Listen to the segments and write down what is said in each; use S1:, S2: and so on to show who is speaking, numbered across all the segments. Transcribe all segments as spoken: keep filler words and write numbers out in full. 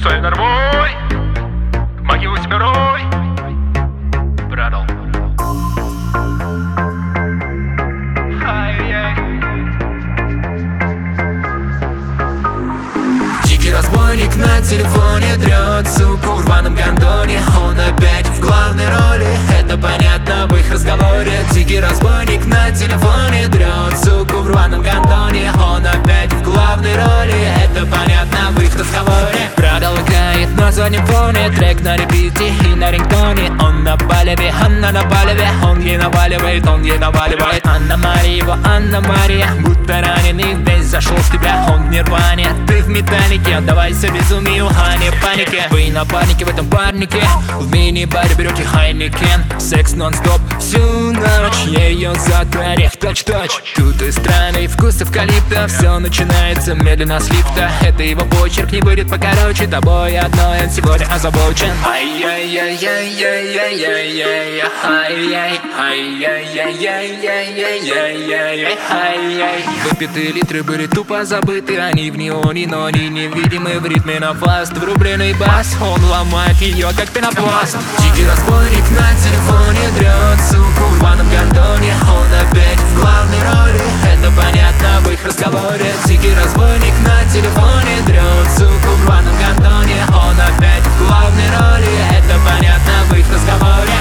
S1: Стой нормой, могилу себе рой. Братл.
S2: Дикий разбойник на телефоне дрет суку в рваном гондоне. Он опять в главной роли, это понятно в их разговоре. Дикий разбойник на телефоне дрет суку в рваном гондоне. Он опять в главной роли, это понятно в их разговоре. Братл играет на заднем фоне, трек на репите и на рингтоне. Он на палеве, Анна на палеве, он ей наваливает, он ей наваливает. Анна-Мария, его Анна-Мария, будто раненый, весь зашел в тебя, он в нирване. Ты в металлике, отдавайся безумию, а не панике. Вы на панике в этом парнике, в мини-баре берете Хайникен. Секс нон-стоп всю ночь, ее зад орех точь-точь. Тут и странный вкус эвкалипта, все начинается медленно с лифта. Это его почерк, не будет покороче, тобой одной он сегодня озабочен. Ай-яй-яй-яй-яй-яй-яй-яй, ай-яй, ай-яй-яй-яй-яй-яй-яй-яй. Выпитые литры были тупо забыты, они в неоне, но они невидимы в ритме на фаст. Врубленный бас, он ломает ее как пенопласт. Дикий разбойник на телефоне дрет суку в рваном гондоне. Он опять в главной роли, это понятно в их разговоре. Дикий разбойник на телефоне дрет суку в рваном гондоне. Он опять в главной роли, это понятно в их разговоре.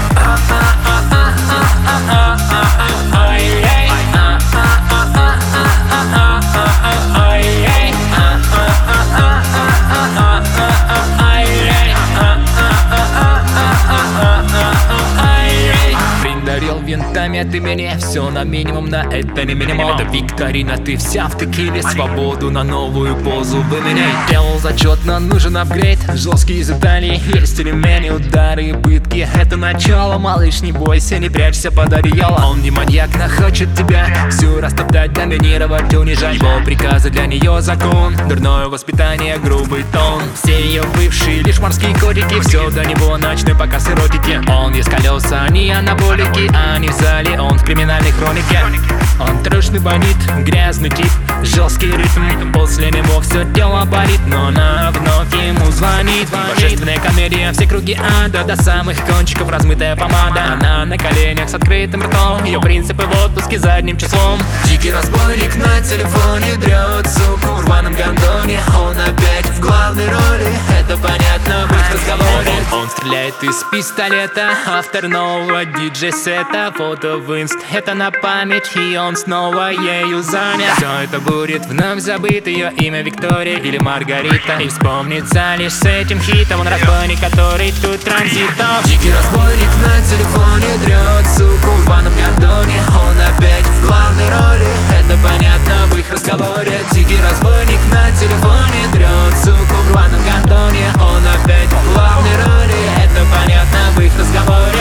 S2: Дарил винтами от имени, все на минимум, на это не минимум. Это викторина, ты вся в текиле, свободу на новую позу выменяй. Делал зачет, но нужен апгрейд, жесткий из Италии, есть ремени, удары и пытки. Это начало, малыш, не бойся, не прячься под одеяло. Он не маньяк, но хочет тебя всю растоптать, доминировать, унижать. Его приказы для нее закон, дурное воспитание, грубый тон. Все ее бывшие лишь морские котики, все до него ночной показ эротики. Он есть колеса, они анаболики, а не в зале, он в криминальной хронике. Он трушный бандит, грязный тип, жесткий ритм. После него все тело болит, но она вновь ему звонит. Божественная комедия, все круги ада, до самых кончиков размытая помада. Она на коленях с открытым ртом, ее принципы в отпуске задним числом. Дикий разбойник на телефоне дрет суку в рваном гондоне. Он опять в главной роли, это понятно в их разговоре. Он стреляет из пистолета, автор нового диджей-сета. Фото в инст, это на память, и он снова ею занят. Все это будет вновь забыто, ее имя Виктория или Маргарита. И вспомнится лишь с этим хитом, он разбойник, который тут транзитом. Дикий разбойник на телефоне дрет суку в рваном гондоне. Он опять в главной роли, это понятно в их разговоре. Дикий разбойник на телефоне дрет суку в рваном гондоне. Он опять в главной роли, это понятно в их разговоре.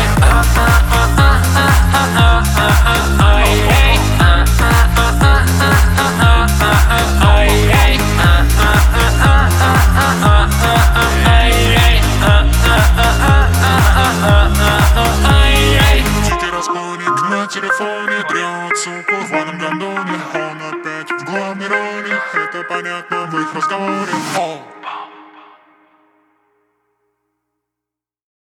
S3: Дикий разбойник на телефоне дрет суку в рваном гондоне. Он опять в главной роли, это понятно в их разговоре.